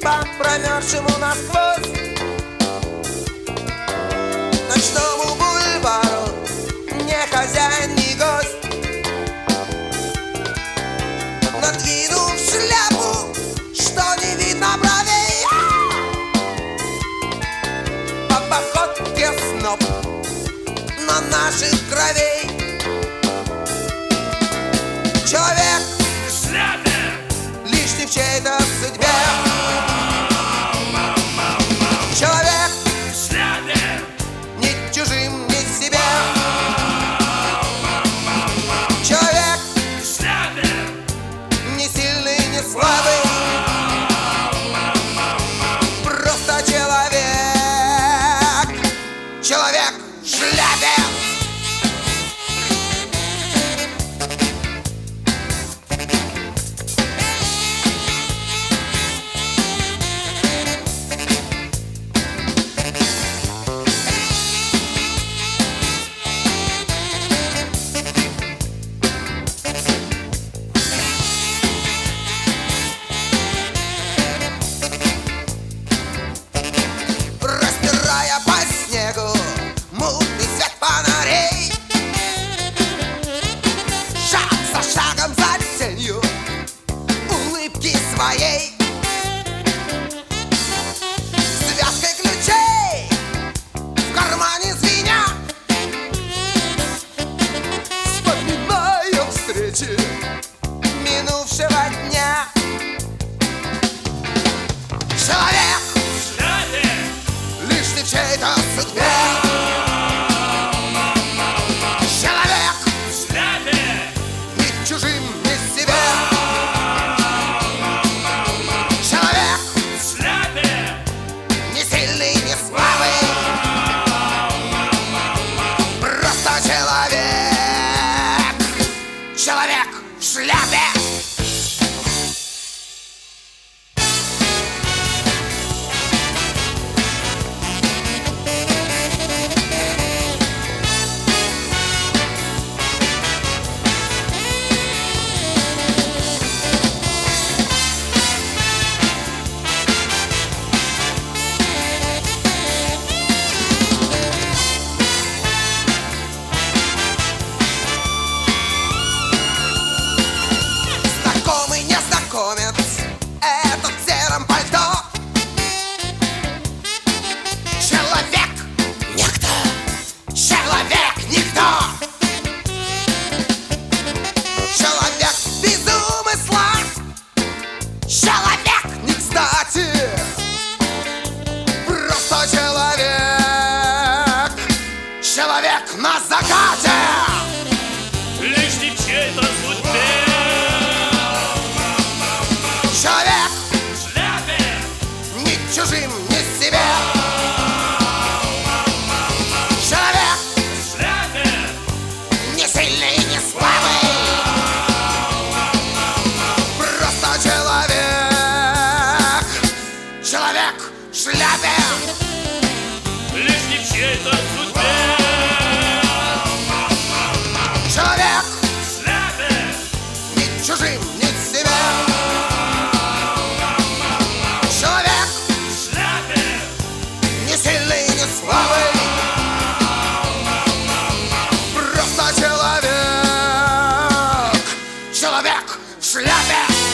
по промерзшему насквозь ночному бульвару, не хозяин, не гость. Надвинув шляпу, что не видно бровей, по походке сноб на наших кровей. Человек в шляпе, лишний в чьей-то судьбе. Человек в шляпе, ни чужим, ни себе. Человек в шляпе, не сильный, не слабый, просто человек. Человек в шляпе. Растирая по снегу мутный свет фонарей, шаг за шагом, за тенью улыбки своей, связкой ключей в кармане звеня, вспоминая встречи минувшего дня. Человек в шляпе, лишний в чьей-то судьбе. Человек в шляпе, ни чужим, ни себе. Человек в шляпе, не сильный, не слабый, просто человек. Человек в шляпе. Знакомый незнакомец, этот в сером пальто. Человек никто, человек никто. Человек без умысла, человек не кстати, просто человек. Человек на закате. лишний в чьей-то судьбе. Человек В шляпе, ни чужим, ни себе. Человек в шляпе, не сильный, не слабый, просто человек. Человек в шляпе. лишний в чьей-то судьбе. Человек В шляпе, ни чужим, ни себе. Человек в шляпе, не сильный, не слабый, просто человек. Человек в шляпе.